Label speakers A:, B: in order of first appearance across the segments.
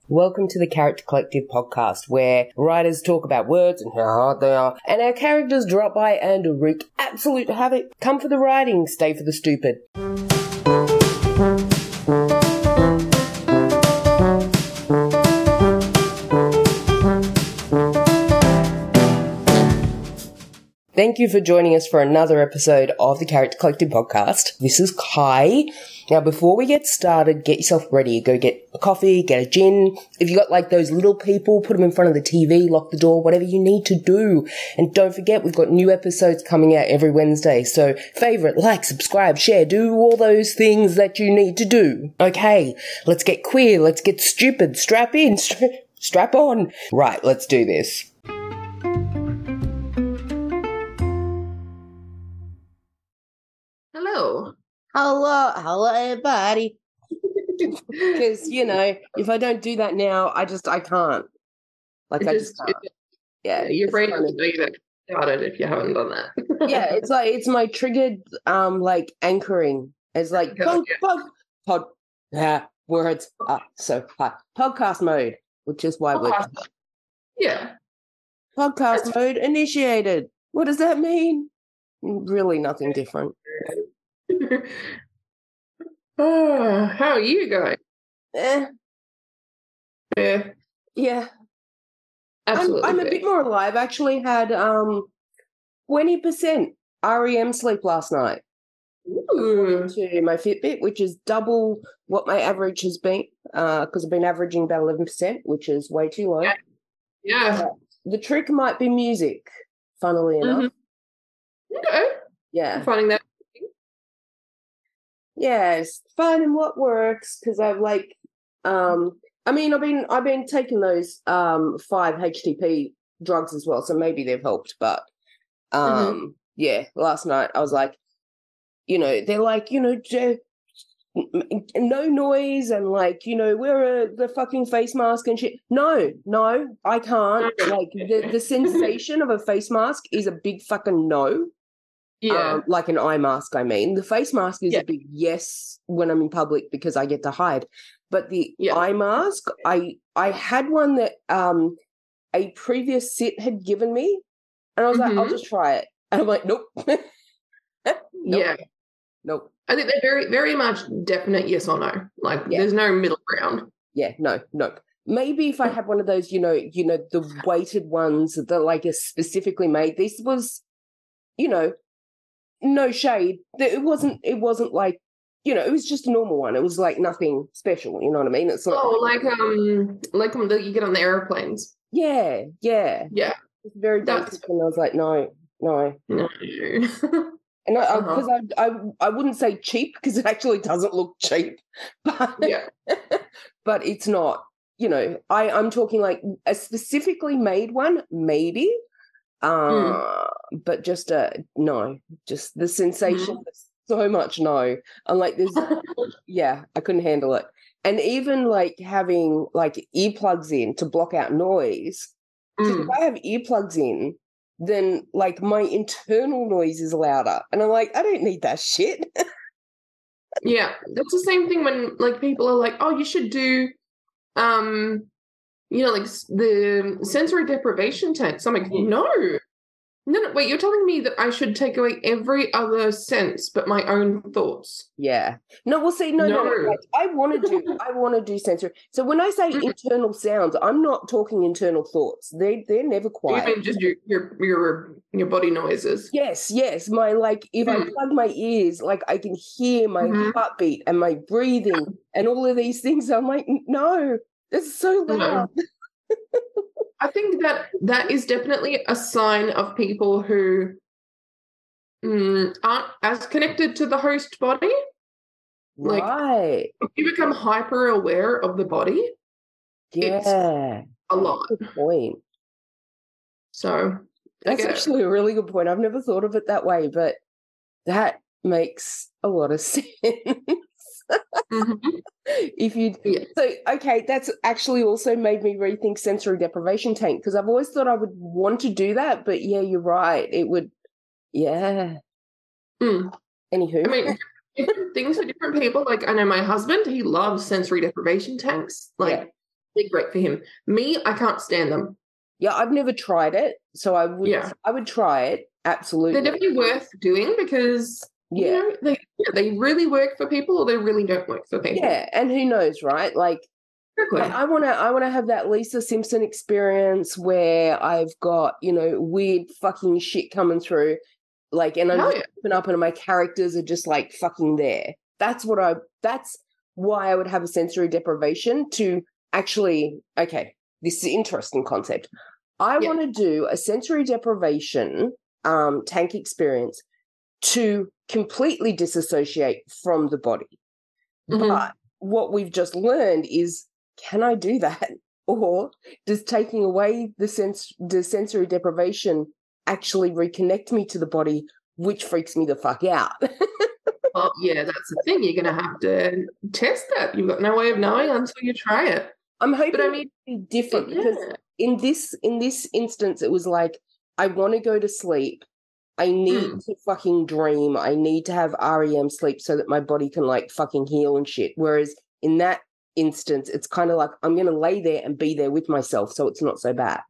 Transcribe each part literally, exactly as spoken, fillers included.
A: Welcome to the Character Collective podcast, where writers talk about words and how hard they are, and our characters drop by and wreak absolute havoc. Come for the writing, stay for the stupid. Thank you for joining us for another episode of the Character Collective podcast. This is Kai. Now, before we get started, get yourself ready. Go get a coffee, get a gin. If you got like those little people, put them in front of the T V, lock the door, whatever you need to do. And don't forget, we've got new episodes coming out every Wednesday. So favorite, like, subscribe, share, do all those things that you need to do. Okay, let's get queer. Let's get stupid. Strap in. Stra- strap on. Right, let's do this.
B: Hello.
A: Hello, hello, everybody. Because, you know, if I don't do that now, I just, I can't. Like,
B: It
A: I
B: just-
A: just can't.
B: it-
A: Yeah.
B: Your
A: it's
B: brain
A: kind
B: doesn't
A: of-
B: know you that started if you haven't done that.
A: yeah, it's like, it's my triggered, um, like, anchoring. It's like,
B: Yeah,
A: pod,
B: yeah.
A: pod, pod, yeah, words are so hard. Podcast mode, which is why we're,
B: Podcast. Yeah.
A: podcast mode initiated. What does that mean? Really nothing different.
B: Oh, how are you going?
A: Eh,
B: Yeah,
A: yeah. I'm,
B: absolutely.
A: I'm a
B: fair.
A: bit more alive. I actually had um twenty percent R E M sleep last night
B: Ooh.
A: to my Fitbit, which is double what my average has been, because I've been averaging about eleven percent, which is way too low.
B: Yeah. Yeah.
A: The trick might be music, funnily enough.
B: Mhm. Okay.
A: Yeah.
B: I'm finding that.
A: Yeah, it's finding what works, because I've like um I mean I've been I've been taking those um five H T P drugs as well, so maybe they've helped, but um yeah, last night I was like, you know, they're like, you know, j- no noise and like, you know, wear a, the fucking face mask and shit. No, no, I can't. Like the, the sensation of a face mask is a big fucking no.
B: Yeah.
A: Um, like an eye mask, I mean. The face mask is
B: Yeah.
A: a big yes when I'm in public because I get to hide. But the
B: Yeah.
A: eye mask, I I had one that um a previous sit had given me, and I was like, I'll
B: Mhm.
A: just try it. And I'm like, nope. Nope.
B: Yeah.
A: Nope.
B: I think they're very, very much definite yes or no. Like,
A: Yeah.
B: there's no middle ground.
A: Yeah, no, no. Maybe if I had one of those, you know, you know, the weighted ones that like are specifically made. This was, you know, no shade. It wasn't. It wasn't like, you know, it was just a normal one. It was like nothing special. You know what I mean? It's not.
B: Oh, like um, like um, that you get on the airplanes.
A: Yeah, yeah.
B: Yeah.
A: It's very
B: That's-
A: basic, and I was like, no, no.
B: No.
A: And I
B: Uh-huh.
A: because I, I I wouldn't say cheap because it actually doesn't look cheap, but
B: yeah.
A: but it's not. You know, I I'm talking like a specifically made one, maybe. Uh, but just uh no, just the sensation. So much no. I'm like, there's yeah, I couldn't handle it. And even like having like earplugs in to block out noise. Because
B: Mm.
A: if I have earplugs in, then like my internal noise is louder. And I'm like, I don't need that shit.
B: Yeah, that's the same thing when like people are like, "Oh, you should do, um, you know, like s- the sensory deprivation tanks." I'm like,
A: Mhm.
B: "No, no, no, wait, you're telling me that I should take away every other sense but my own thoughts?"
A: Yeah. No, well, see, no, no, no.
B: No.
A: like, I want to do, I want to do sensory. So when I say
B: Mhm.
A: internal sounds, I'm not talking internal thoughts. They they're never
B: You
A: quiet.
B: mean just your your your your body noises?
A: Yes, yes. My like, if I
B: Mm.
A: plug my ears, like I can hear my
B: Mhm.
A: heartbeat and my breathing and all of these things. I'm like, "N- no, it's so
B: No.
A: loud.
B: I think that that is definitely a sign of people who mm, aren't as connected to the host body. Like-
A: Right.
B: If you become hyper aware of the body It's-
A: Yeah.
B: a lot,
A: Good point.
B: so I
A: That's
B: get it.
A: actually a really good point. I've never thought of it that way, but that makes a lot of sense.
B: Mhm.
A: If you
B: Yeah.
A: so okay, that's actually also made me rethink sensory deprivation tank because I've always thought I would want to do that, but yeah, you're right. It would, yeah.
B: Mm.
A: Anywho,
B: I mean, different things for different people. Like I know my husband, he loves sensory deprivation tanks. Like
A: Yeah.
B: they're great for him. Me, I can't stand them.
A: Yeah, I've never tried it, so I would
B: Yeah.
A: I would try it, absolutely.
B: They're definitely worth doing because
A: Yeah.
B: you know they they really work for people or they really don't work for people.
A: Yeah, and who knows, right? Like,
B: Exactly.
A: I want to I want to have that Lisa Simpson experience where I've got, you know, weird fucking shit coming through, like, and I'm
B: Hell
A: just
B: yeah.
A: open up and my characters are just like fucking there. That's what I that's why I would have a sensory deprivation to actually, okay, this is an interesting concept. I
B: Yeah.
A: want to do a sensory deprivation um, tank experience to completely disassociate from the body.
B: Mhm.
A: But what we've just learned is, can I do that? Or does taking away the sense the sensory deprivation actually reconnect me to the body, which freaks me the fuck out?
B: Well, yeah, that's the thing. You're going to have to test that. You've got no way of knowing until you try it.
A: I'm hoping
B: But I mean,
A: it'll be different
B: yeah.
A: because in this in this instance, it was like, I want to go to sleep. I need
B: Mm.
A: to fucking dream. I need to have R E M sleep so that my body can like fucking heal and shit. Whereas in that instance, it's kind of like I'm going to lay there and be there with myself, so it's not so bad.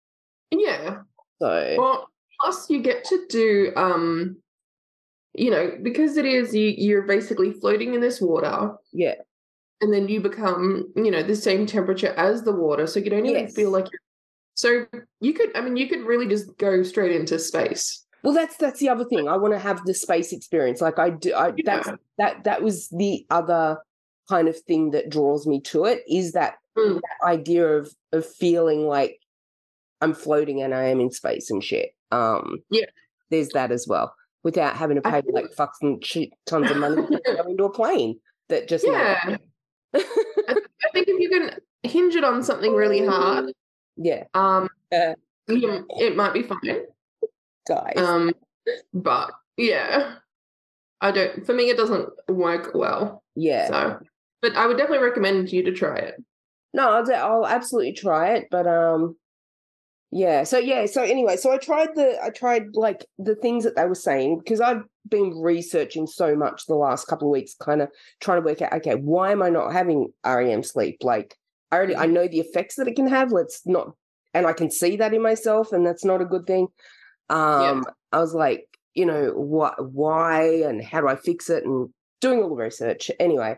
B: Yeah.
A: So,
B: Well, plus you get to do, um, you know, because it is you, you're basically floating in this water,
A: yeah.
B: and then you become, you know, the same temperature as the water, so you don't even
A: Yes.
B: feel like you're. So you could, I mean, you could really just go straight into space.
A: Well, that's that's the other thing. I want to have the space experience. Like I do. I, that's
B: Yeah.
A: that that was the other kind of thing that draws me to it, is that,
B: Mm.
A: that idea of of feeling like I'm floating and I am in space and shit. Um,
B: Yeah.
A: There's that as well, without having to
B: I
A: pay
B: think-
A: like fucking shit tons of money to go into a plane that just
B: Yeah. I, I think if you can hinge it on something really hard,
A: yeah,
B: um,
A: uh,
B: you, it might be fine.
A: guys.
B: Um, but yeah, I don't. For me, it doesn't work well.
A: Yeah.
B: So, but I would definitely recommend you to try it.
A: No, I'll, I'll absolutely try it, but um, yeah. So yeah. So anyway, so I tried the I tried like the things that they were saying, because I've been researching so much the last couple of weeks, kind of trying to work out, okay, why am I not having R E M sleep? Like I already I know the effects that it can have. Let's not, and I can see that in myself, and that's not a good thing. Um,
B: Yeah.
A: I was like, you know, what, why, and how do I fix it, and doing all the research. Anyway,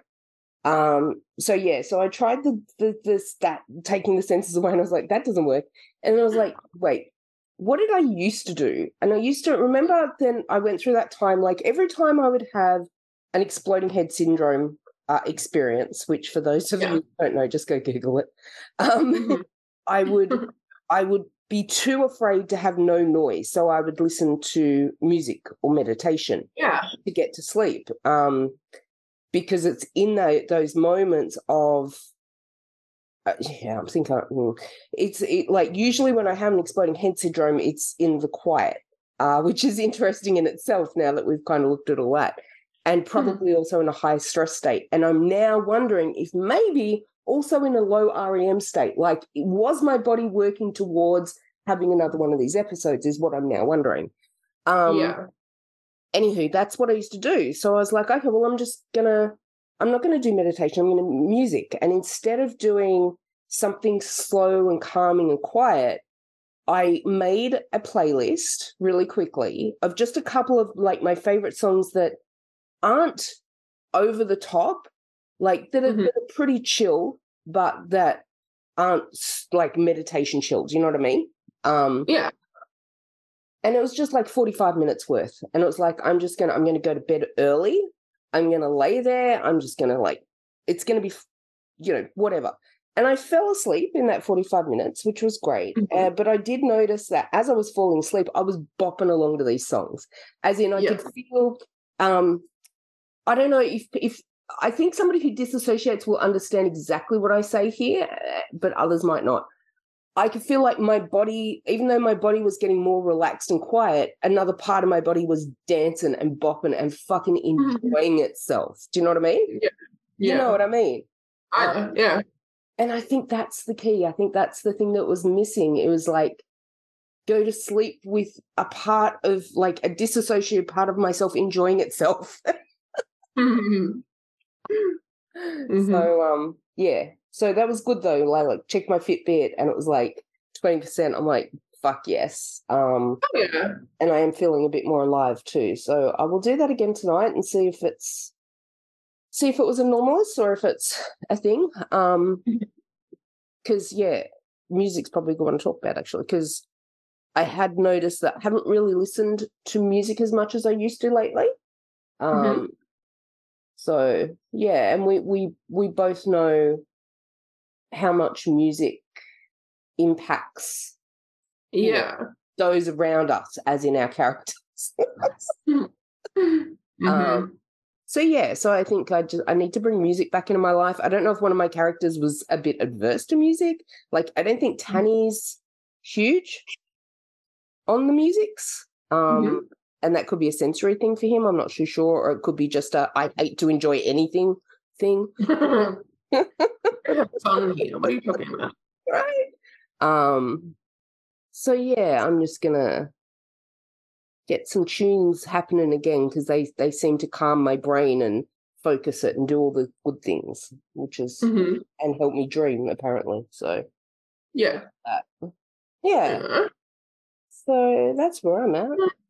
A: um, so yeah, so I tried the the the stat taking the sensors away, and I was like, that doesn't work. And I was like, wait, what did I used to do? And I used to remember. Then I went through that time. Like every time I would have an exploding head syndrome uh, experience, which for those of
B: Yeah.
A: you who don't know, just go Google it. Um,
B: Mhm.
A: I would, I would. be too afraid to have no noise, so I would listen to music or meditation
B: Yeah.
A: to get to sleep, um, because it's in the, those moments of uh, yeah, I'm thinking mm, it's it, like usually when I have an exploding head syndrome, it's in the quiet, uh, which is interesting in itself now that we've kind of looked at all that, and probably mm. also in a high stress state. And I'm now wondering if maybe also in a low R E M state, like was my body working towards having another one of these episodes, is what I'm now wondering. Um,
B: yeah.
A: Anywho, that's what I used to do. So I was like, okay, well, I'm just going to, I'm not going to do meditation. I'm going to music. And instead of doing something slow and calming and quiet, I made a playlist really quickly of just a couple of like my favorite songs that aren't over the top, like that are,
B: Mhm.
A: that are pretty chill, but that aren't like meditation chill. Do you know what I mean? Um,
B: Yeah.
A: And it was just like forty-five minutes worth. And it was like, I'm just going to, I'm going to go to bed early. I'm going to lay there. I'm just going to like, it's going to be, you know, whatever. And I fell asleep in that forty-five minutes, which was great.
B: Mhm.
A: Uh, but I did notice that as I was falling asleep, I was bopping along to these songs. As in I
B: Yeah.
A: could feel, um, I don't know if, if, I think somebody who disassociates will understand exactly what I say here, but others might not. I could feel like my body, even though my body was getting more relaxed and quiet, another part of my body was dancing and bopping and fucking enjoying itself. Do you know what I mean?
B: Yeah.
A: You
B: Yeah.
A: know what I mean?
B: I,
A: Um,
B: yeah.
A: And I think that's the key. I think that's the thing that was missing. It was like, go to sleep with a part of, like a disassociated part of myself enjoying itself.
B: Mhm. Mhm.
A: So, um, yeah. So that was good though. Like, like checked my Fitbit and it was like twenty percent. I'm like, fuck yes. Um,
B: Oh, yeah.
A: and I am feeling a bit more alive too. So I will do that again tonight and see if it's see if it was a normalist or if it's a thing. Um, because yeah, music's probably good one to talk about actually. Because I had noticed that I haven't really listened to music as much as I used to lately. Um,
B: Mm-hmm.
A: so yeah, and we we we both know how much music impacts you know,
B: Yeah.
A: those around us, as in our characters.
B: Mm-hmm.
A: um, so yeah, so I think I just I need to bring music back into my life. I don't know if one of my characters was a bit adverse to music. Like I don't think Tanny's huge on the musics. Um,
B: Mm-hmm.
A: and that could be a sensory thing for him. I'm not too sure, or it could be just a I hate to enjoy anything thing.
B: Fun here. What are you talking about?
A: Right. Um. So yeah, I'm just gonna get some tunes happening again because they they seem to calm my brain and focus it and do all the good things, which is
B: Mm-hmm.
A: and help me dream apparently. So
B: Yeah.
A: uh, yeah,
B: Yeah.
A: so that's where I'm at,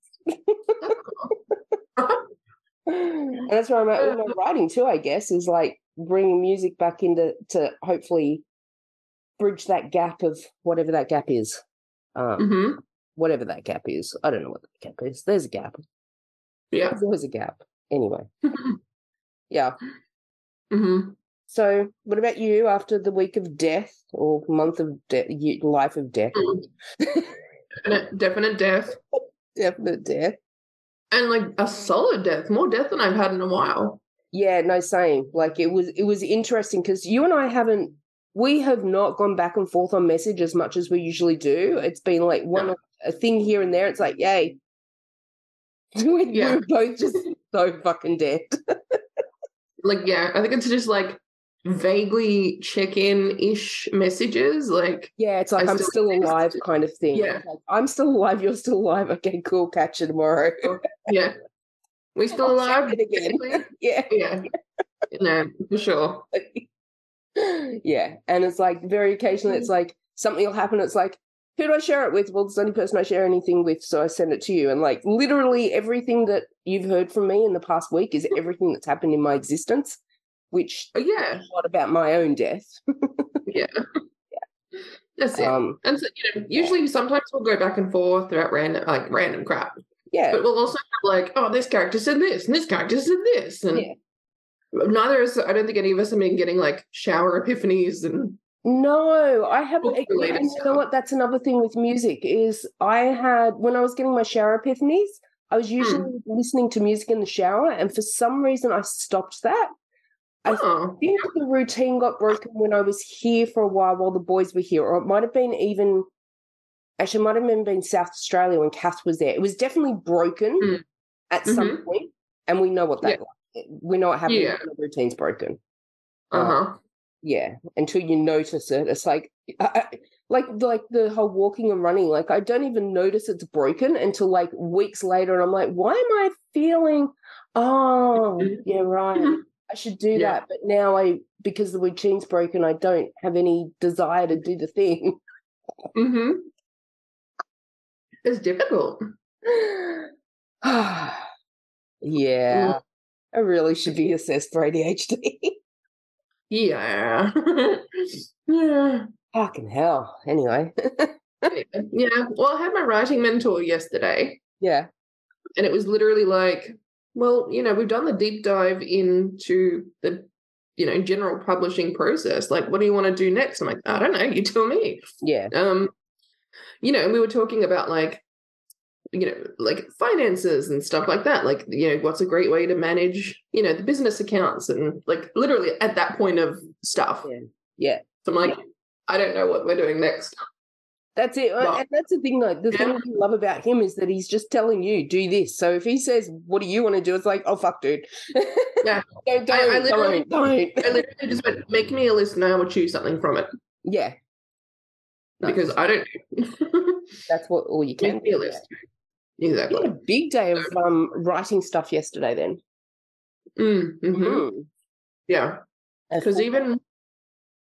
A: and that's where I'm at with my writing too. I guess is like bringing music back into to hopefully bridge that gap of whatever that gap is. Um,
B: Mm-hmm.
A: whatever that gap is. I don't know what that gap is. There's a gap.
B: Yeah.
A: There's always a gap. Anyway. Yeah.
B: Mm-hmm.
A: So what about you after the week of death or month of death, life of death?
B: Definite, definite death.
A: Definite death.
B: And like a solid death, more death than I've had in a while.
A: Yeah, no, same. Like it was it was interesting because you and I haven't we have not gone back and forth on message as much as we usually do. It's been like one
B: No.
A: a thing here and there. It's like, yay. we,
B: Yeah.
A: We're both just so fucking dead.
B: Like, yeah, I think it's just like vaguely check-in-ish messages. Like,
A: Yeah, it's like
B: I
A: I'm
B: still
A: still
B: exist.
A: alive kind of thing.
B: Yeah.
A: It's like, I'm still alive, you're still alive. Okay, cool, catch you tomorrow.
B: Yeah. We still
A: I'll
B: alive?
A: check it again. Yeah.
B: Yeah. No, for sure.
A: Yeah. And it's like very occasionally it's like something will happen. It's like, who do I share it with? Well, it's the only person I share anything with, so I send it to you. And like literally everything that you've heard from me in the past week is everything that's happened in my existence, which
B: Oh, yeah.
A: is not about my own death.
B: Yeah. That's it.
A: Um,
B: and so, you know, usually sometimes we'll go back and forth throughout random like random crap.
A: yeah.
B: But we'll also have like, oh, this character said this and this character said this. And
A: Yeah.
B: neither is I don't think any of us have been getting like shower epiphanies and
A: No, I haven't. And
B: related
A: you know
B: stuff.
A: what? That's another thing with music is I had, when I was getting my shower epiphanies, I was usually
B: Hmm.
A: listening to music in the shower. And for some reason, I stopped that. I
B: Oh,
A: think the routine got broken when I was here for a while while the boys were here. Or it might have been even, actually, it might have even been South Australia when Kath was there. It was definitely broken
B: Hmm.
A: at some
B: Mhm.
A: point, and we know what that like. We know what happens
B: Yeah.
A: when the routine's broken.
B: uh-huh.
A: Yeah, until you notice it, it's like, I, I- like, like the whole walking and running. Like, I don't even notice it's broken until like weeks later, and I'm like, why am I feeling? Oh,
B: Mhm.
A: yeah, right.
B: Mhm.
A: I should do
B: Yeah.
A: that, but now I, because the routine's broken, I don't have any desire to do the thing.
B: Mm-hmm. It's difficult.
A: Yeah, I really should be assessed for A D H D.
B: Yeah. Yeah.
A: Fucking hell. Anyway,
B: Yeah. Well, I had my writing mentor yesterday,
A: yeah,
B: and it was literally like, well, you know, we've done the deep dive into the, you know, general publishing process. Like, what do you want to do next? I'm like, I don't know. You tell me.
A: yeah,
B: Um, you know, and we were talking about like, you know, like finances and stuff like that. Like, you know, what's a great way to manage, you know, the business accounts and like literally at that point of stuff.
A: yeah, yeah.
B: So I'm like, I don't know what we're doing next.
A: That's it.
B: Well,
A: and that's the thing, like, the
B: yeah.
A: thing I love about him is that he's just telling you, do this. So if he says, what do you want to do? It's like, oh, fuck, dude.
B: Yeah.
A: don't, don't,
B: I, I literally,
A: don't, don't.
B: I literally just went, make me a list and I will choose something from it.
A: Yeah. No,
B: Because I don't
A: that's what all you can
B: make me a
A: do.
B: list.
A: You
B: Exactly.
A: had a big day of um, writing stuff yesterday then.
B: Mm, mhm.
A: Mm.
B: Yeah.
A: A
B: Because
A: full-
B: even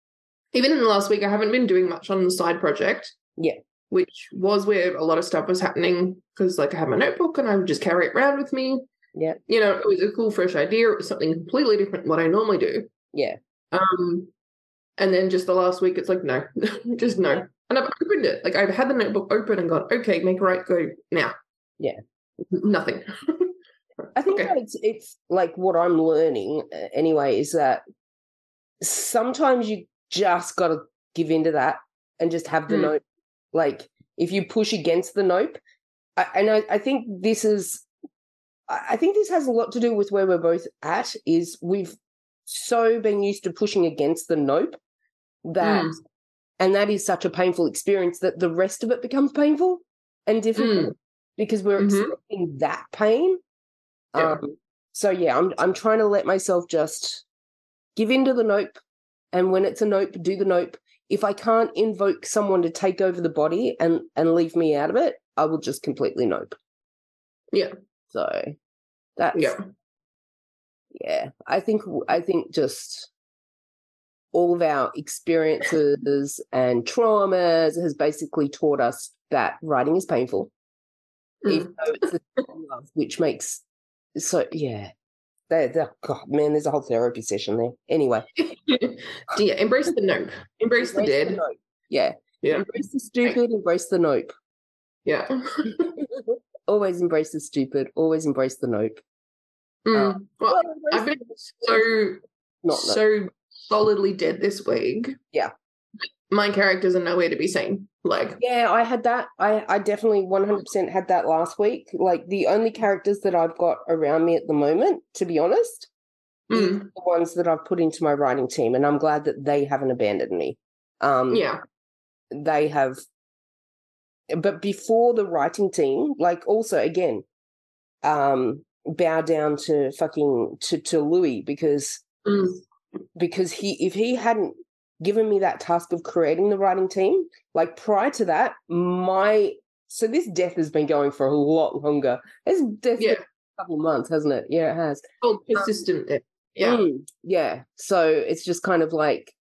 B: even in the last week, I haven't been doing much on the side project.
A: Yeah.
B: Which was where a lot of stuff was happening because, like, I have my notebook and I would just carry it around with me.
A: Yeah.
B: You know, it was a cool, fresh idea. It was something completely different from what I normally do.
A: Yeah.
B: Um, and then just the last week, it's like, no, just no.
A: Yeah.
B: And I've opened it. Like, I've had the notebook open and gone, okay, make a right, go now.
A: Yeah.
B: Nothing.
A: I think
B: okay.
A: that it's, it's like what I'm learning uh, anyway is that sometimes you just got to give into that and just have the
B: Mm.
A: note. Like, if you push against the nope, I, and I, I think this is, I think this has a lot to do with where we're both at, is we've so been used to pushing against the nope that,
B: Mm.
A: and that is such a painful experience that the rest of it becomes painful and difficult
B: Mm.
A: because we're
B: Mhm.
A: accepting that pain.
B: Yeah.
A: Um, so yeah, I'm I'm trying to let myself just give into the nope, and when it's a nope, do the nope. If I can't invoke someone to take over the body and, and leave me out of it, I will just completely nope.
B: Yeah.
A: So that's
B: Yeah.
A: yeah. I think I think just all of our experiences and traumas has basically taught us that writing is painful,
B: Mm.
A: even though it's the love, which makes so yeah. They, they, God, man, there's a whole therapy session there. Anyway.
B: Yeah, embrace the nope. Embrace, embrace the dead. The
A: nope. Yeah.
B: Yeah.
A: Embrace the stupid, embrace the nope.
B: Yeah.
A: Always embrace the stupid, always embrace the nope.
B: Mm.
A: Um,
B: well,
A: well
B: I've been so,
A: not
B: so
A: nope.
B: solidly dead this week.
A: Yeah.
B: My characters are nowhere to be seen. Like,
A: yeah, I had that. I, I definitely one hundred percent had that last week. Like, the only characters that I've got around me at the moment, to be honest,
B: mm.
A: is the ones that I've put into my writing team, and I'm glad that they haven't abandoned me. Um,
B: yeah.
A: They have, but before the writing team, like, also, again, um, bow down to fucking, to, to Louis, because,
B: mm.
A: because he, if he hadn't given me that task of creating the writing team, like, prior to that, my so this death has been going for a lot longer. It's death
B: yeah.
A: for a couple of months, hasn't it? Yeah, it has.
B: Oh, persistent. Um, yeah,
A: mm, yeah. So it's just kind of like,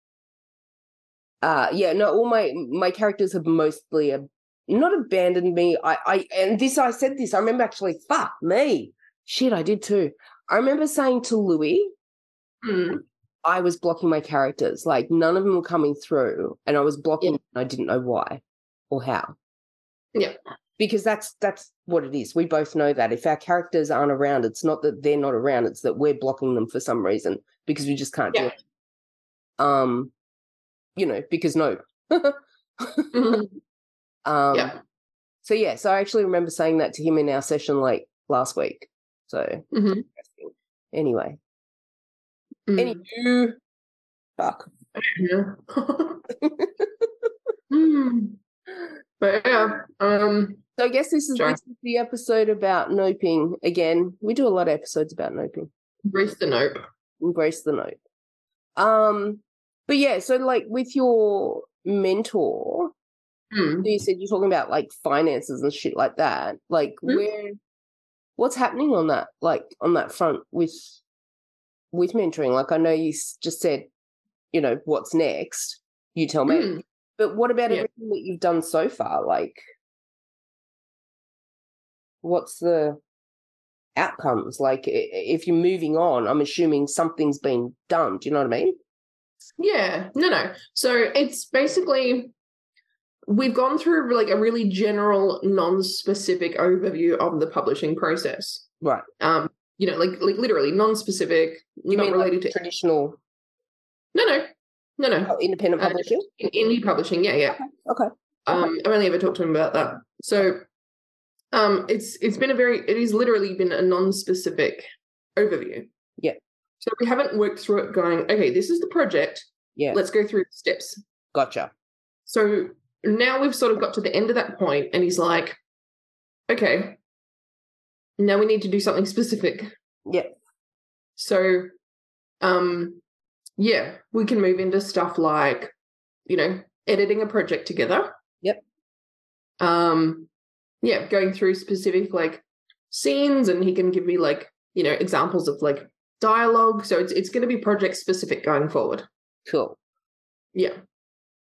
A: uh, yeah. No, all my my characters have mostly ab- not abandoned me. I, I, and this I said this. I remember actually. Fuck me, shit. I did too. I remember saying to Louis.
B: mm.
A: I was blocking my characters. Like, none of them were coming through, and I was blocking
B: yeah.
A: and I didn't know why or how.
B: Yeah.
A: Because that's that's what it is. We both know that if our characters aren't around, it's not that they're not around, it's that we're blocking them for some reason because we just can't
B: yeah.
A: do it. Um, you know, because no.
B: mm-hmm.
A: Um
B: yeah.
A: So yeah, so I actually remember saying that to him in our session like last week. So
B: mm-hmm.
A: interesting. Anyway.
B: Mm.
A: Anywho, fuck.
B: Yeah. mm. But yeah, um,
A: so I guess this is, this is the episode about noping. Again, we do a lot of episodes about noping.
B: Embrace the nope.
A: Embrace the nope. Um, but yeah, so like with your mentor,
B: mm.
A: you said you're talking about like finances and shit like that. Like mm. where, what's happening on that? Like on that front with with mentoring? Like I know you just said, you know, what's next? You tell me. Mm. But what about yeah. everything that you've done so far? Like, what's the outcomes? Like, if you're moving on, I'm assuming something's been done. Do you know what I mean?
B: Yeah. No, no. So it's basically, we've gone through like a really general, non-specific overview of the publishing process.
A: Right.
B: Um, you know, like like literally non-specific,
A: you
B: not
A: mean
B: related
A: like
B: to
A: traditional.
B: No, no. No, no.
A: Oh, independent publishing?
B: Uh, indie publishing, yeah, yeah.
A: Okay. okay.
B: Um,
A: okay.
B: I've only ever talked to him about that. So um, it's it's been a very, it has literally been a non-specific overview.
A: Yeah.
B: So we haven't worked through it going, okay, this is the project.
A: Yeah.
B: Let's go through the steps.
A: Gotcha.
B: So now we've sort of got to the end of that point and he's like, okay, now we need to do something specific.
A: Yeah.
B: So, um, yeah, we can move into stuff like, you know, editing a project together.
A: Yep.
B: Um, yeah, going through specific like scenes, and he can give me like, you know, examples of like dialogue. So it's it's going to be project specific going forward.
A: Cool.
B: Yeah.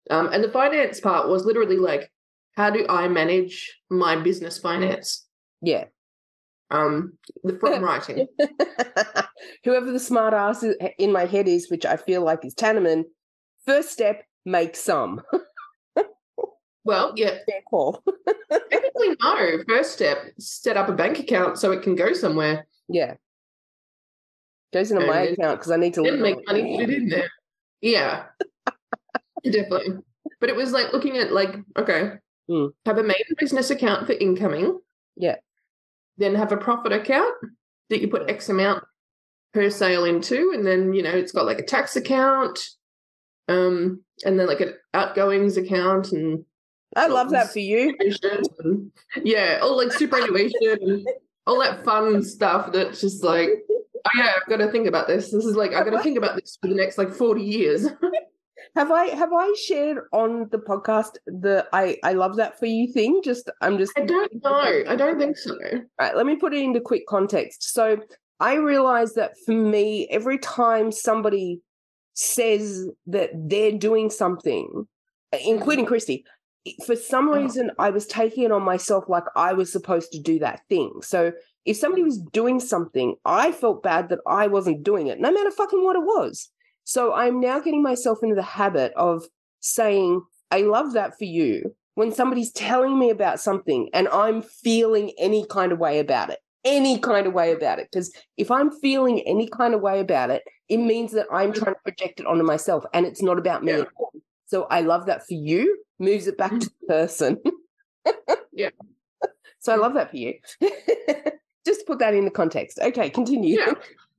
B: Um, and the finance part was literally like, how do I manage my business finance?
A: Yeah.
B: Um, the front writing.
A: Whoever the smart ass in my head is, which I feel like is Tanneman, first step, make some.
B: Well, yeah.
A: Fair call.
B: Technically, no. First step, set up a bank account so it can go somewhere.
A: Yeah. Goes into
B: And
A: my
B: then-
A: account because I need to
B: Then
A: live
B: make
A: on
B: money, put it in there. Yeah. Definitely. But it was like looking at like, okay,
A: Mm.
B: have a main business account for incoming.
A: Yeah.
B: Then have a profit account that you put X amount per sale into. And then, you know, it's got like a tax account, um, and then like an outgoings account. And
A: I love that for you.
B: and, yeah, all like superannuation and all that fun stuff that's just like, oh yeah, I've got to think about this. This is like, I've got to think about this for the next like forty years.
A: Have I have I shared on the podcast the I, I love that for you thing? Just I'm just
B: I don't know. I don't think so.
A: All right, let me put it into quick context. So I realize that for me, every time somebody says that they're doing something, including Christy, for some reason I was taking it on myself like I was supposed to do that thing. So if somebody was doing something, I felt bad that I wasn't doing it, no matter fucking what it was. So I'm now getting myself into the habit of saying, I love that for you, when somebody's telling me about something and I'm feeling any kind of way about it, any kind of way about it. Because if I'm feeling any kind of way about it, it means that I'm trying to project it onto myself and it's not about me
B: Yeah.
A: at all. So I love that for you, moves it back to the person.
B: Yeah.
A: So I love that for you. Just to put that into context. Okay, continue.
B: Yeah.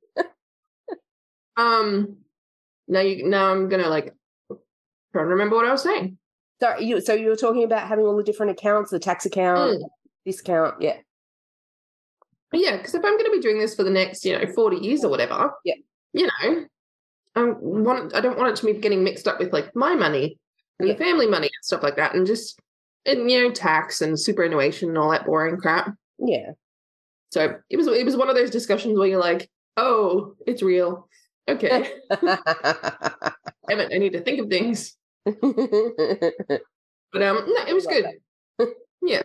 B: um. Now you. Now I'm gonna like trying to remember what I was saying.
A: So you. So you were talking about having all the different accounts, the tax account,
B: Mm.
A: this account, yeah,
B: Yeah, because if I'm going to be doing this for the next, you know, forty years or whatever,
A: Yeah.
B: you know, I want. I don't want it to be getting mixed up with like my money and
A: Yeah.
B: the family money and stuff like that, and just and you know, tax and superannuation and all that boring crap.
A: yeah.
B: So it was. It was one of those discussions where you're like, oh, it's real. Okay, damn it, I need to think of things. But um, no, it was good. Yeah.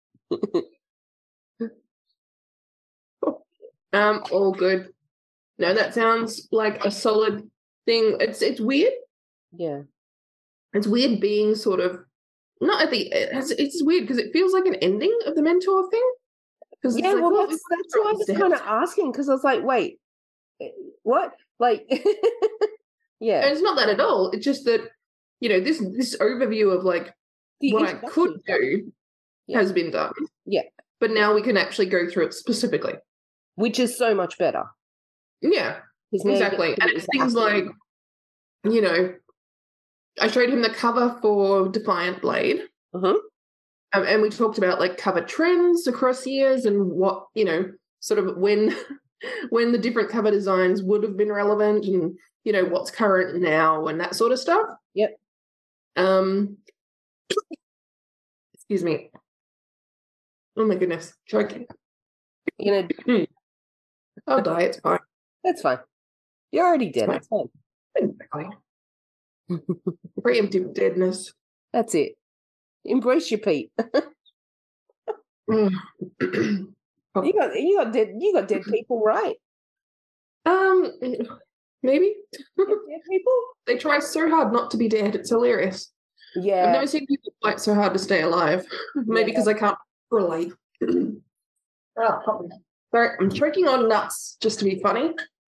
B: Um, all good. No, that sounds like a solid thing. It's it's weird.
A: Yeah.
B: It's weird being sort of not at the. It's, it's weird because it feels like an ending of the mentor thing. Because
A: Yeah,
B: like,
A: well,
B: well,
A: that's, that's why I was kind of asking, because I was like, wait, what? Like, yeah.
B: And it's not that at all. It's just that, you know, this this overview of like
A: The
B: what I
A: introduction
B: could
A: stuff.
B: do
A: Yeah.
B: has been done.
A: Yeah.
B: But now we can actually go through it specifically.
A: Which is so much better.
B: Yeah,
A: 'Cause now you get
B: exactly.
A: to
B: And
A: do
B: it's
A: the
B: things
A: acting.
B: like, you know, I showed him the cover for Defiant Blade.
A: Mhm.
B: Um, and we talked about like cover trends across years and what, you know, sort of when when the different cover designs would have been relevant and, you know, what's current now and that sort of stuff.
A: Yep.
B: Um, excuse me. Oh my goodness, choking.
A: You're gonna.
B: I'll die, it's fine.
A: That's fine. You're already dead.
B: It's
A: It's fine.
B: Exactly. Preemptive deadness.
A: That's it. Embrace your Pete.
B: Mm.
A: You got you got dead you got dead people, right?
B: um, maybe.
A: Dead people?
B: They try so hard not to be dead. It's hilarious. I've
A: Yeah.
B: never seen people fight so hard to stay alive. Maybe
A: Yeah.
B: because I can't relate. Oh, probably. Sorry, I'm choking on nuts just to be funny.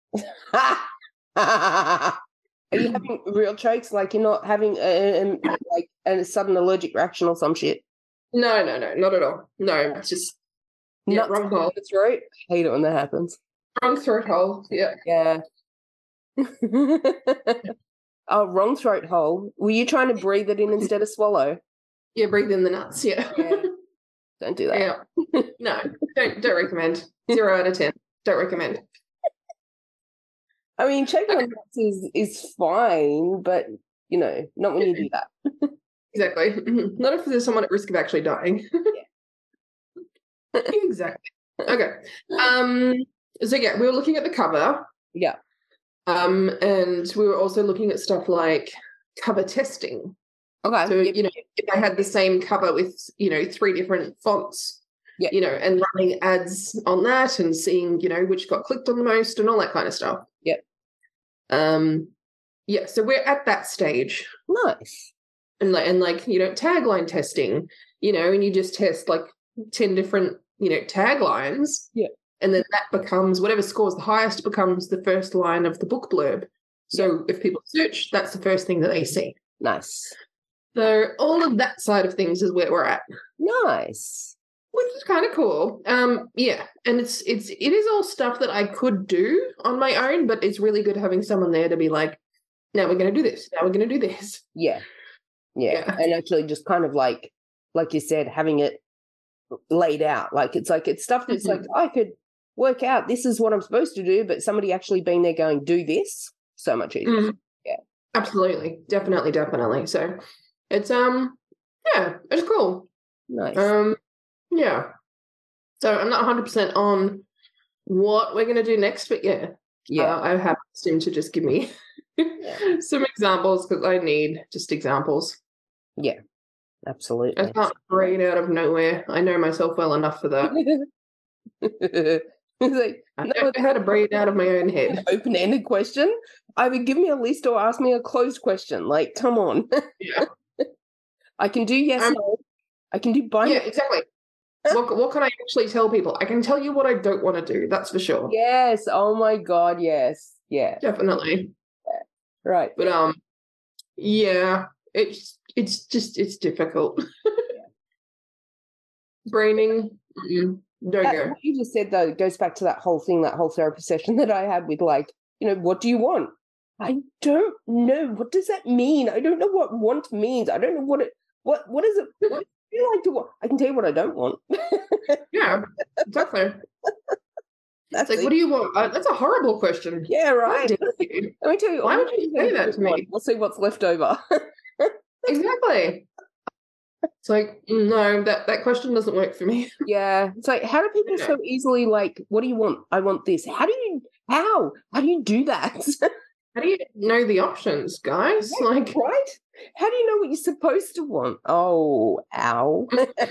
A: Are you having real chokes? Like you're not having a, a, like a sudden allergic reaction or some shit?
B: No, no, no, not at all. No, it's just yeah,
A: Nuts
B: wrong
A: down
B: hole.
A: the throat. Hate it when that happens.
B: Wrong throat hole. Yeah.
A: Yeah. Oh, wrong throat hole. Were you trying to breathe it in instead of swallow?
B: Yeah, breathe in the nuts. Yeah.
A: Yeah. Don't do that.
B: Yeah. No, don't don't recommend. Zero out of ten. Don't recommend.
A: I mean, choking on nuts is is fine, but you know, not when you do that.
B: Exactly. Not if there's someone at risk of actually dying. Exactly. Okay. Um. So yeah, we were looking at the cover.
A: Yeah.
B: Um, and we were also looking at stuff like cover testing.
A: Okay.
B: So,
A: yep.
B: you know, if I had the same cover with, you know, three different fonts,
A: Yep.
B: you know, and running ads on that and seeing, you know, which got clicked on the most and all that kind of stuff.
A: Yep.
B: Um, yeah, so we're at that stage.
A: Nice.
B: And like, and like, you know, tagline testing, you know, and you just test like ten different, you know, taglines.
A: Yeah.
B: And then that becomes, whatever scores the highest becomes the first line of the book blurb. So if people search, that's the first thing that they see.
A: Nice.
B: So all of that side of things is where we're at.
A: Nice.
B: Which is kind of cool. Um, yeah. And it's it's it is all stuff that I could do on my own, but it's really good having someone there to be like, now we're gonna do this, now we're gonna do this.
A: Yeah. Yeah.
B: Yeah.
A: And actually just kind of like like you said, having it laid out. Like it's like it's stuff that's
B: Mhm.
A: like I could work out this is what I'm supposed to do, but somebody actually being there going, do this, so much easier.
B: Mhm.
A: Yeah.
B: Absolutely. Definitely, definitely. So it's um yeah, it's cool.
A: Nice.
B: Um yeah. So I'm not one hundred percent on what we're going to do next, but yeah,
A: yeah.
B: uh, I have asked him to just give me some examples because I need just examples.
A: Yeah. Absolutely.
B: I can't brain out of nowhere. I know myself well enough for that.
A: It's like,
B: I
A: no,
B: know how to brain out of my own head.
A: Open-ended question. Either give me a list or ask me a closed question. Like, come on.
B: Yeah.
A: I can do yes,
B: Um,
A: no. I can do binary.
B: Yeah, exactly. What, what can I actually tell people? I can tell you what I don't want to do. That's for sure.
A: Yes. Oh my God. Yes. Yeah.
B: Definitely.
A: Yeah. Right.
B: But um, yeah, it's it's just it's difficult. Braining, mm-mm, don't
A: That,
B: go.
A: what you just said though goes back to that whole thing, that whole therapy session that I had with like, you know, what do you want? I don't know. What does that mean? I don't know what want means. I don't know what it. What what is it? What do you like to want? I can tell you what I don't want.
B: Yeah, exactly.
A: That's
B: It's like,
A: it.
B: what do you want? Uh, that's a horrible question.
A: Yeah, right.
B: How dare you?
A: Let me tell you.
B: Why
A: all
B: would
A: the
B: you
A: things
B: say
A: I
B: that to
A: don't want.
B: me?
A: We'll see what's left over.
B: Exactly. It's like, no, that, that question doesn't work for me.
A: Yeah. It's like, how do people
B: Yeah.
A: so easily like, what do you want? I want this. How do you, how? How do you do that?
B: How do you know the options, guys? Like,
A: right? How do you know what you're supposed to want? Oh, ow.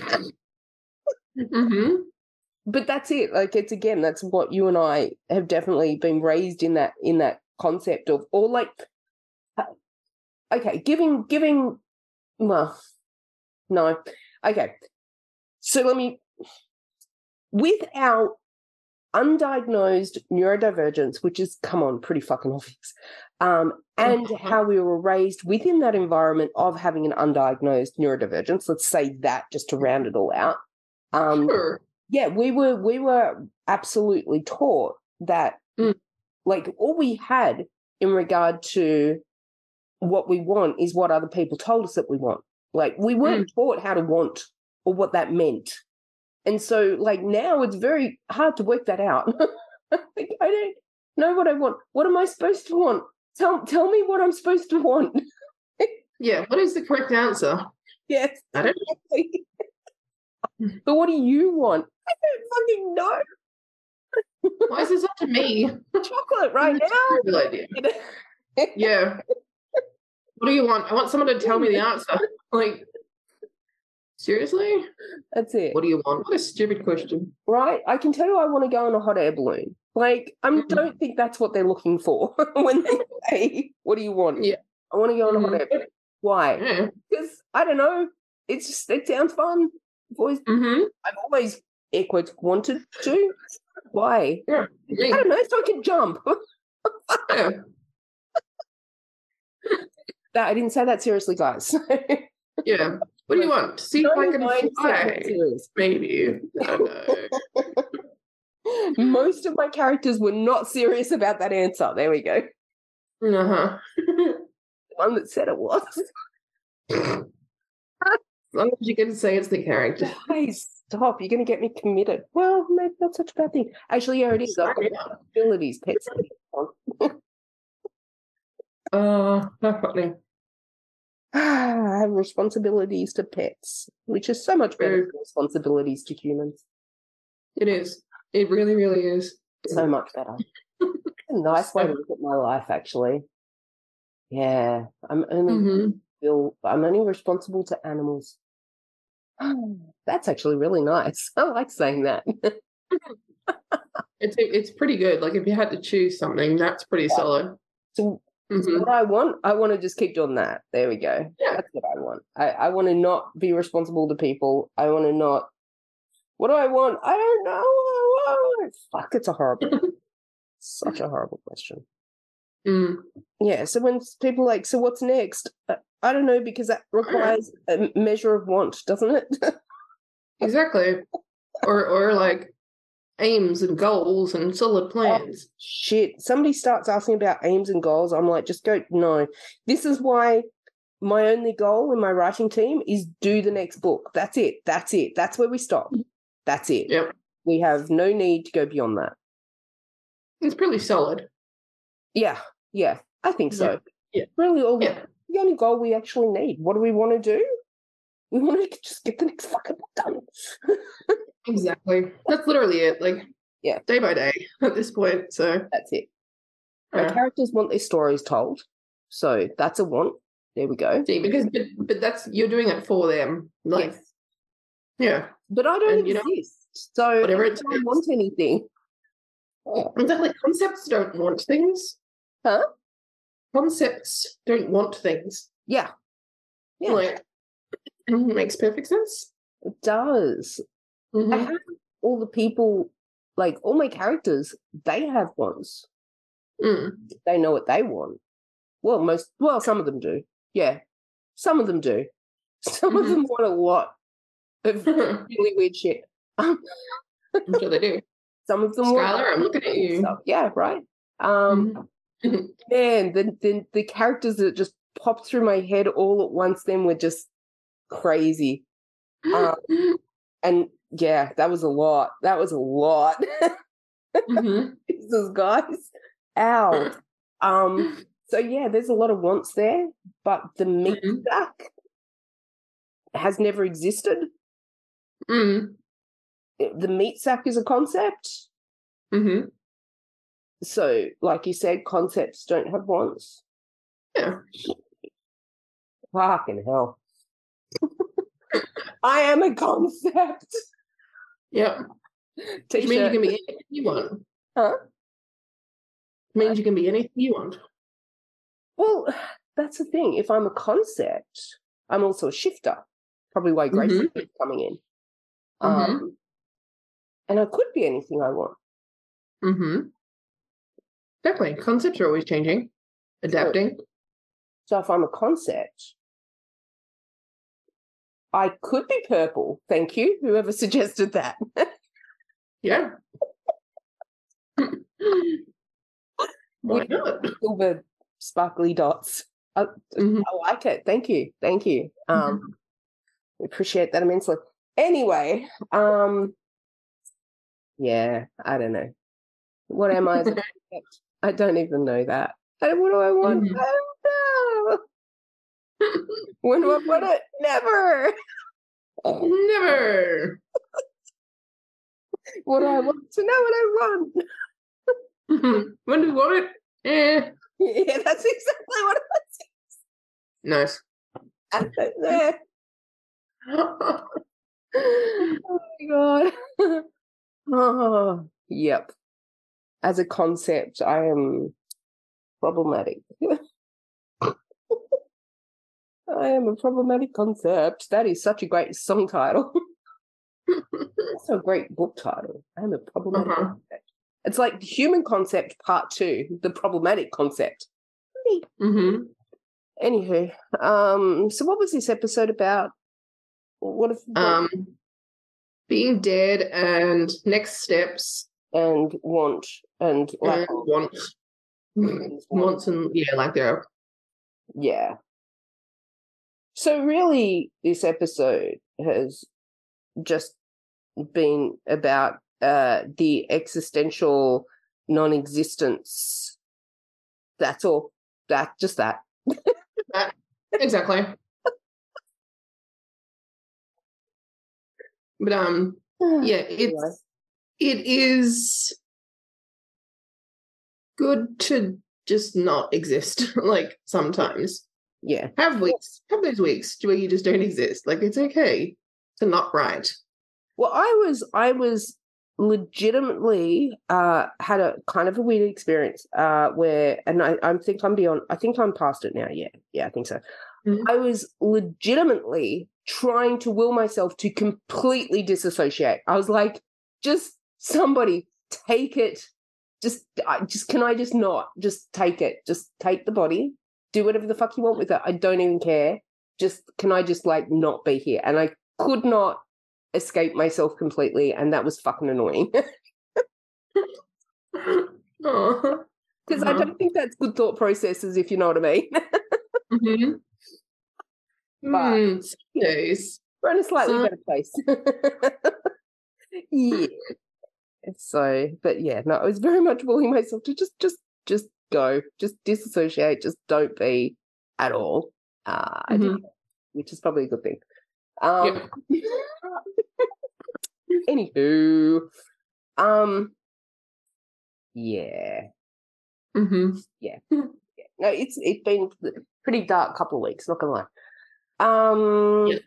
B: mm-hmm.
A: But that's it. Like, it's again, that's what you and I have definitely been raised in that, in that concept of, or like, okay, giving, giving, well, no. Okay. So let me, with our undiagnosed neurodivergence, which is, come on, pretty fucking obvious, um, and
B: Uh-huh.
A: how we were raised within that environment of having an undiagnosed neurodivergence, let's say that just to round it all out. Um,
B: Sure.
A: yeah, we were we were absolutely taught that,
B: Mm.
A: like, all we had in regard to what we want is what other people told us that we want. Like, we weren't taught how to want or what that meant. And so, like, now it's very hard to work that out. Like, I don't know what I want. What am I supposed to want? Tell, tell me what I'm supposed to want.
B: Yeah, what is the correct answer?
A: Yes.
B: I don't
A: know. But what do you want? I don't fucking know.
B: Why is this up to me?
A: Chocolate right now.
B: Terrible idea. Yeah. What do you want? I want someone to tell me the answer. Like, seriously?
A: That's it.
B: What do you want? What a stupid question.
A: Right? I can tell you I want to go on a hot air balloon. Like, I
B: Mhm.
A: don't think that's what they're looking for when they say, what do you want?
B: Yeah.
A: I want to go on a hot
B: Mhm.
A: air balloon. Why?
B: Yeah.
A: Because, I don't know, it's just, it sounds fun. I've always,
B: Mm-hmm.
A: I've always, air quotes, wanted to. Why?
B: Yeah.
A: I don't know, so I can jump.
B: Yeah.
A: That, I didn't say that seriously, guys.
B: Yeah. What do you want? To see if I can
A: Mine sound
B: fly?
A: serious.
B: Maybe. I don't know.
A: Most of my characters were not serious about that answer. There we go.
B: Uh-huh.
A: The one that said it was.
B: As long as you can say it's the character.
A: Guys, stop. You're going to get me committed. Well, maybe not such a bad thing. Actually, yeah, it is. I've got responsibilities, pets.
B: Uh, how funny.
A: I have responsibilities to pets, which is so much better
B: Very-
A: than responsibilities to humans.
B: It is. It really, really is.
A: So much better. A nice way to look at my life, actually. Yeah, I'm only
B: Mhm.
A: feel I'm only responsible to animals. That's actually really nice. I like saying that.
B: It's it's pretty good. Like if you had to choose something, that's pretty
A: Yeah.
B: solid.
A: So, so
B: Mhm.
A: what I want, I want to just keep doing that. There we go.
B: Yeah.
A: That's what I want. I, I want to not be responsible to people. I want to not. What do I want? I don't know. Oh, fuck, it's a horrible, such a horrible question.
B: Mm.
A: Yeah. So when people are like, so what's next? Uh, I don't know, because that requires a measure of want, doesn't it?
B: Exactly. Or or like aims and goals and solid plans.
A: Shit. Somebody starts asking about aims and goals. I'm like, just go, no. This is why my only goal in my writing team is do the next book. That's it. That's it. That's where we stop. That's it.
B: Yep.
A: We have no need to go beyond that.
B: It's pretty solid.
A: Yeah. Yeah. I think so.
B: Yeah.
A: Really, all
B: Yeah.
A: the only goal we actually need. What do we want to do? We want to just get the next fucking book done.
B: Exactly. That's literally it. Like,
A: Yeah.
B: day by day at this point. So
A: That's it. My
B: yeah.
A: characters want their stories told. So that's a want. There we go.
B: See, because but, but that's you're doing it for them. Like,
A: Yes.
B: yeah.
A: But I don't
B: And, you know,
A: exist. So
B: whatever
A: I
B: it
A: don't
B: takes.
A: want anything.
B: Exactly. Concepts don't want things.
A: Huh?
B: Concepts don't want things.
A: Yeah. Yeah.
B: Like, makes perfect sense.
A: It does.
B: Mhm.
A: I have all the people, like all my characters, they have wants.
B: Mm.
A: They know what they want. Well, most, well, some of them do. Yeah. Some of them do. Some of
B: Mhm.
A: them want a lot of really weird shit. Um,
B: I'm sure they do.
A: some of them want
B: Skylar, I'm looking at you.
A: stuff. Yeah, right. Um,
B: Mhm.
A: man, the, the the characters that just popped through my head all at once then were just crazy. Um, and yeah, that was a lot. That was a lot.
B: Mhm.
A: Jesus, guys. Ow. Um, so yeah, there's a lot of wants there, but the meat
B: Mhm.
A: sack has never existed.
B: Mm.
A: The meat sack is a concept.
B: Mhm.
A: So, like you said, concepts don't have wants.
B: Yeah.
A: Fucking hell. I am a concept.
B: Yep. Which means you
A: T-shirt.
B: can be anything you want.
A: Huh?
B: Means you can be anything you want.
A: Well, that's the thing. If I'm a concept, I'm also a shifter. Probably why Grace
B: Mhm.
A: is coming in.
B: Mhm.
A: Um, and I could be anything I want.
B: Mm-hmm. Definitely. Concepts are always changing, adapting.
A: So if I'm a concept, I could be purple. Thank you, whoever suggested that.
B: Yeah. Why
A: With
B: not?
A: silver sparkly dots. I,
B: Mhm.
A: I like it. Thank you. Thank you. Um, appreciate that immensely. Anyway, um, yeah, I don't know. What am I as a concept? I don't even know that. I don't, what do I want?
B: Mhm.
A: I don't know. When do I want it? Never.
B: Never.
A: What do I want to know what I want?
B: Mhm. When do you want it? Eh.
A: Yeah, that's exactly what
B: Nice.
A: I said there. Oh my god. Oh, yep. As a concept, I am problematic. I am a problematic concept. That is such a great song title. That's a great book title. I am a problematic
B: Uh-huh.
A: concept. It's like the human concept part two, the problematic concept.
B: Mm-hmm.
A: Anywho, um, so what was this episode about? What if what,
B: Um, being dead and next steps
A: and want and lack
B: and
A: of
B: want.
A: and
B: Wants and yeah, like there.
A: Yeah. So really, this episode has just been about uh, the existential non-existence. That's all. That just that.
B: That, exactly. But um, yeah, it's it is good to just not exist. Like sometimes,
A: Yeah.
B: Have weeks. Have those weeks where you just don't exist. Like, it's okay to not write.
A: Well, I was, I was legitimately uh, had a kind of a weird experience uh, where, and I, I think I'm beyond, I think I'm past it now. Yeah. Yeah, I think so. Mm-hmm. I was legitimately trying to will myself to completely disassociate. I was like, just somebody take it. Just, I just, can I just not? Just take it. Just take the body. Do whatever the fuck you want with it. I don't even care. Just, can I just like not be here? And I could not escape myself completely, and that was fucking annoying. Because uh-huh. I don't think that's good thought processes, if you know what I mean.
B: mm-hmm.
A: But
B: mm, yes.
A: we're in a slightly so... better place. Yeah. So, but yeah, no, I was very much willing myself to just, just, just go, just disassociate, just don't be at all. Uh, mm-hmm. I did, which is probably a good thing. Um, yeah. Anywho, um, yeah,
B: mm-hmm.
A: yeah, yeah. No, it's it's been a pretty dark couple of weeks. Not gonna lie. Um, yeah.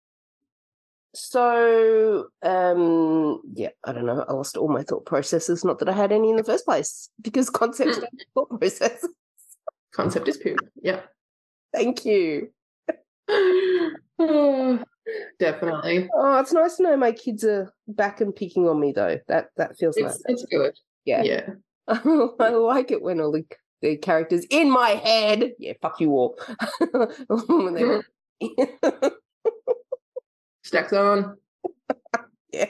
A: So, um, yeah, I don't know. I lost all my thought processes. Not that I had any in the first place, because concepts don't have thought processes.
B: Concept is poop. Yeah.
A: Thank you.
B: Oh, definitely.
A: Oh, it's nice to know my kids are back and picking on me, though. That that feels
B: it's,
A: nice.
B: It's good.
A: Yeah.
B: Yeah.
A: I like it when all the, the characters in my head, yeah, fuck you all. When they
B: Stacks on.
A: Yeah.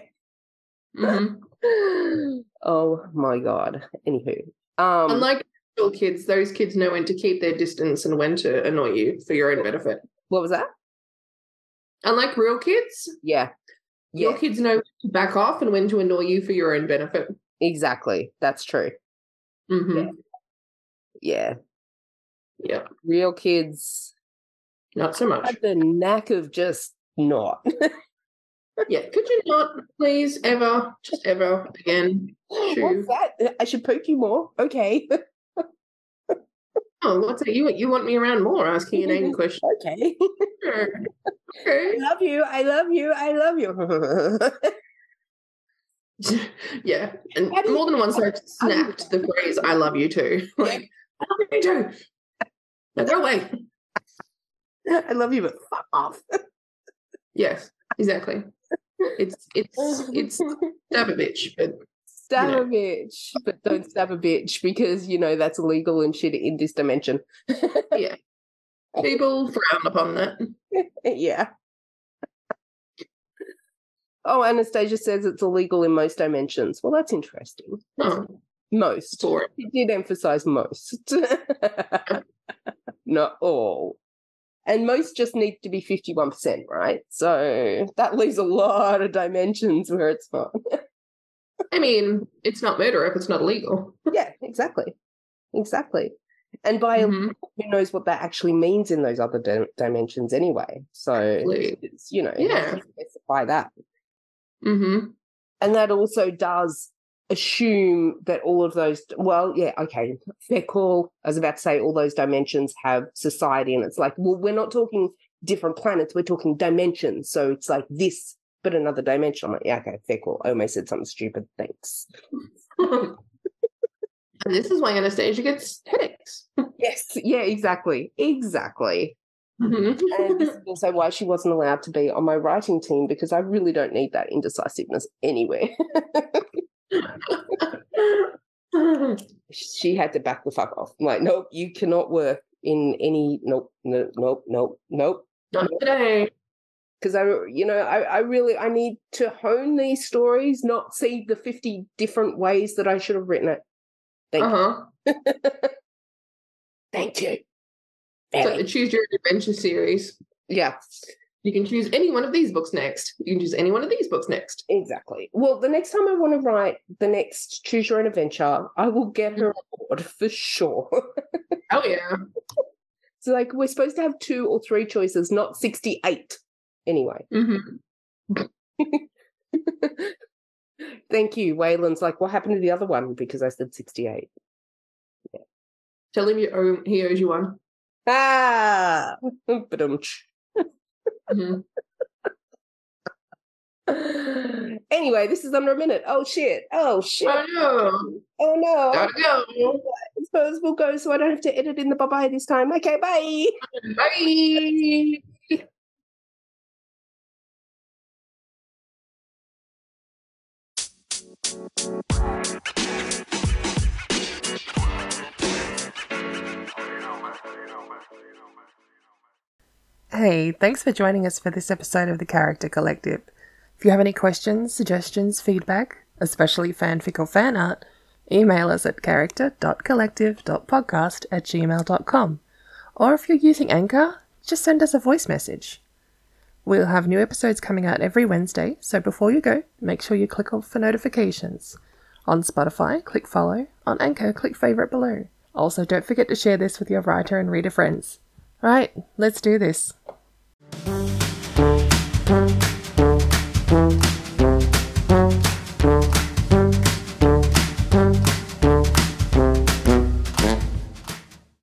B: Mm-hmm.
A: Oh my God. Anywho. Um,
B: Unlike little kids, those kids know when to keep their distance and when to annoy you for your own benefit.
A: What was that?
B: Unlike real kids.
A: Yeah.
B: Your
A: yeah.
B: kids know when to back off and when to annoy you for your own benefit.
A: Exactly. That's true.
B: Mm-hmm.
A: Yeah.
B: Yeah.
A: Real kids.
B: Not so much.
A: Had the knack of just not.
B: Yeah. Could you not, please, ever, just ever again?
A: Shoo. What's that? I should poke you more. Okay.
B: Oh, what's that? You you want me around more asking inane questions?
A: Okay.
B: Sure. Okay.
A: I love you. I love you. I love
B: you. Yeah. And more than once I've snapped the phrase I love you too. Like, I love you too. Now go away.
A: I love you, but fuck off.
B: Yes, exactly. It's it's it's stab a bitch, but
A: stab
B: you know.
A: a bitch, but don't stab a bitch, because you know that's illegal and shit in this dimension.
B: Yeah, people frown upon that.
A: Yeah. Oh, Anastasia says it's illegal in most dimensions. Well, that's interesting.
B: Oh,
A: most.
B: Boring.
A: She did emphasize most. Not all. And most just need to be fifty-one percent, right? So that leaves a lot of dimensions where it's fine.
B: I mean, it's not murder if it's not illegal.
A: Yeah, exactly. Exactly. And by
B: mm-hmm.
A: who knows what that actually means in those other di- dimensions anyway. So, it's, you know,
B: yeah.
A: specify that.
B: Mm-hmm.
A: And that also does assume that all of those, well, yeah, okay, fair call. I was about to say all those dimensions have society, and it's like, well, we're not talking different planets, we're talking dimensions. So it's like this, but another dimension. I'm like, yeah, okay, fair call. I almost said something stupid. Thanks.
B: And this is why Anastasia gets headaches.
A: Yes, yeah, exactly. Exactly.
B: Mm-hmm.
A: And this is also why she wasn't allowed to be on my writing team, because I really don't need that indecisiveness anywhere. She had to back the fuck off. I'm like, nope, you cannot work in any, nope, nope, nope, nope, nope.
B: Not nope. Today.
A: Because I, you know, I, I really, I need to hone these stories, not see the fifty different ways that I should have written it. Thank
B: uh-huh.
A: you. Thank you.
B: It's like the Choose Your Adventure series.
A: Yeah.
B: You can choose any one of these books next. You can choose any one of these books next.
A: Exactly. Well, the next time I want to write the next Choose Your Own Adventure, I will get her on board for sure.
B: Oh, yeah.
A: So, like, we're supposed to have two or three choices, not sixty-eight. Anyway.
B: Mm-hmm.
A: Thank you. Waylon's like, what happened to the other one? Because I said sixty-eight. Yeah.
B: Tell him you owe, he owes you one.
A: Ah! Ba-dum-tsh.
B: Mm-hmm.
A: Anyway, this is under a minute. Oh shit. Oh shit.
B: Oh no.
A: Oh no.
B: Gotta go.
A: I suppose we'll go so I don't have to edit in the bye-bye this time. Okay, bye.
B: Bye.
C: Hey, thanks for joining us for this episode of the Character Collective. If you have any questions, suggestions, feedback, especially fanfic or fan art, email us at character dot collective dot podcast at gmail dot com. Or if you're using Anchor, just send us a voice message. We'll have new episodes coming out every Wednesday, so before you go, make sure you click off for notifications. On Spotify, click follow. On Anchor, click favourite below. Also, don't forget to share this with your writer and reader friends. Alright, let's do this.